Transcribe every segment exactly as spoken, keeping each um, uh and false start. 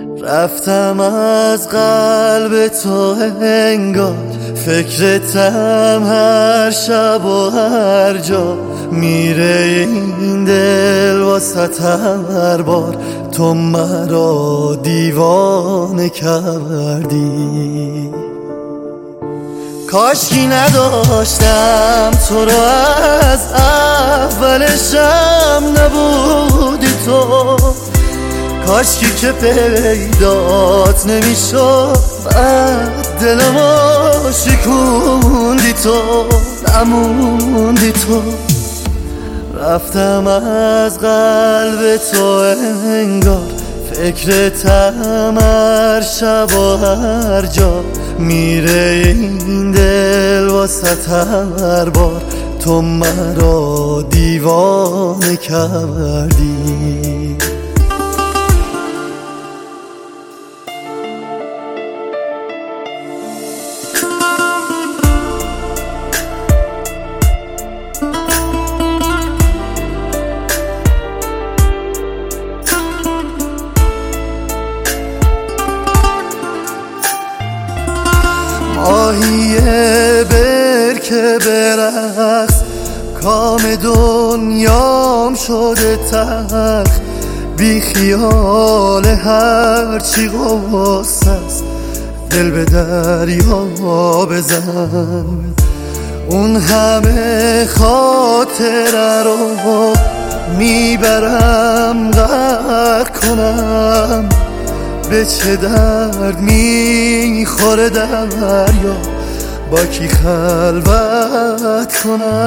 رفتم از قلب تو انگار، فکرتم هر شب و هر جا. میره این دل واسه هر بار، تو مرا دیوانه کردی. کاشکی نداشتم تو رو از اولشم نبودی تو، کاشکی که پیدات نمیشد بعد دلمو شکوندی تو، نموندی تو. رفتم از قلب تو انگار، فکرتم هر شب و هر جا. میره این دل واسه هر بار، تو مرا دیوانه کردی. ماهی برکه برقص، کام دنیام شده تلخ. بی خیال هرچی غصه است، دل به دریا بزن. اون همه خاطره رو میبرم غرق کنم، به چه درد میخوره دریا، با کی خلوت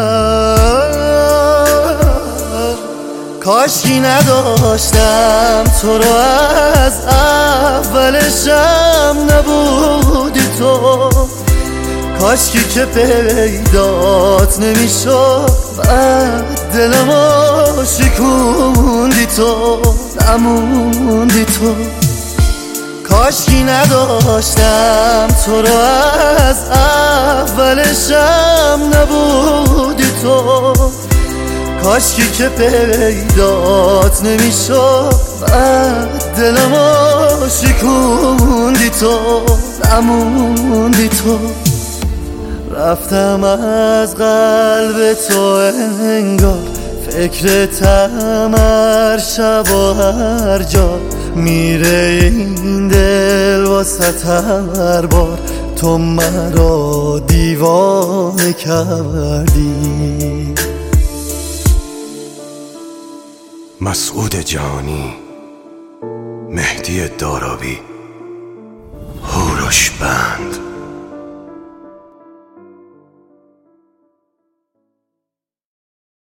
کنم. کاشکی نداشتم تو رو از اولشم نبودی تو، کاشکی که پیدات نمیشد بعد دلمو شکوندی تو، نموندی تو. کاشکی نداشتم تو رو از اولشم نبودی تو، کاشکی که پیدات نمیشد بعد دلمو شکوندی تو، نموندی تو. رفتم از قلب تو انگار، فکرتم هر شب و هر جا. میره این دل واسه هر بار، تو مرا دیوانه کردی. مسعود جهانی، مهدی دارابی، هوروش بند.